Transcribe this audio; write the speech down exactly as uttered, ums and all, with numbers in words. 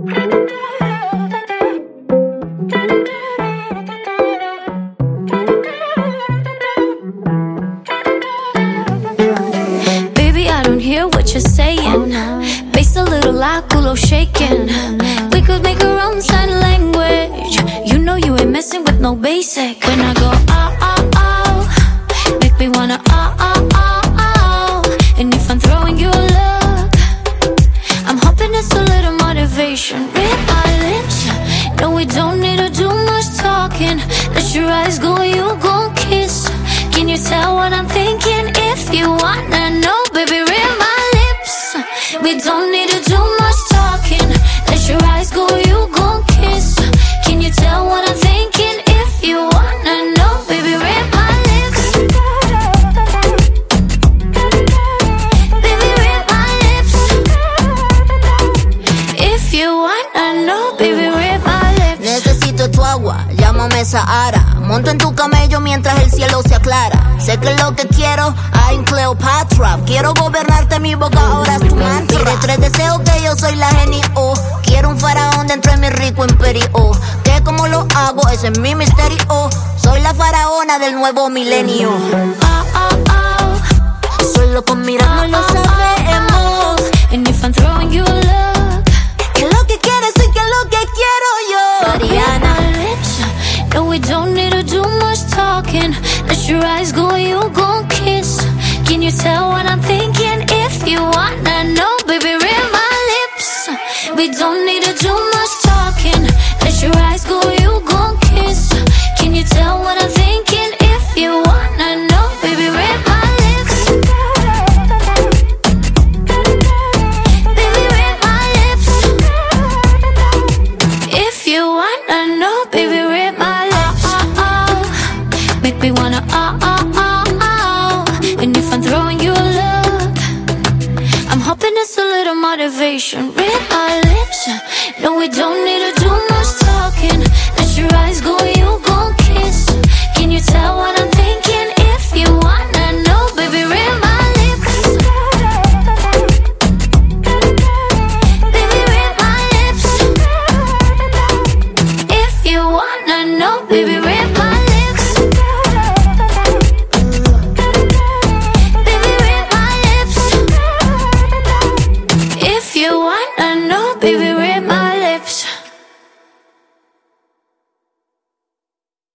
Baby, I don't hear what you're saying. Bass a little loud, culo shaking. We could make our own sign language. You know you ain't messing with no basic. When I go ah ah ah, make me wanna ah ah ah ah. And if I'm throwing you a look, I'm hoping it's a little motivation. Read my lips. No, we don't need to do much talking. Let your eyes go, you gon' kiss. Can you tell what I'm thinking? If you wanna know, baby, read my lips. We don't need to do much talking. Let your eyes go, you gon' kiss. Can you tell what I'm thinking? If you wanna know, baby, read my lips. Baby, read my lips. If you wanna know, baby, read my lips. Necesito tu agua, llámame Sahara. Monto en tu camello mientras el cielo se aclara. Sé que lo que quiero, I'm Cleopatra. Quiero gobernarte, mi boca ahora es tu mantra. Pide tres deseos que yo soy la genio. Quiero un faraón dentro de mi rico imperio. Que como lo hago, ese es mi misterio. Soy la faraona del nuevo milenio. Ah, ah, ah. Solo con mirarnos lo sabemos. And if I'm throwing you a look, que lo que quieres y que lo que quiero yo. Mariana. No, we don't need to do much talking. Let your eyes go, you gon' kiss. Can you tell what I'm thinking? If you wanna know, baby, read my lips. We don't need to do much talking. Let your eyes go, you gon' kiss. Can you tell what I'm thinking? If you wanna know, baby, read my lips. Baby, read my lips. If you wanna know, baby, read my lips. Make me wanna ah ah ah ah. And if I'm throwing you a look, I'm hoping it's a little motivation. Read my lips. No, we don't need to do much talking. Let your eyes go, you gon' kiss. Can you tell what I'm thinking? If you want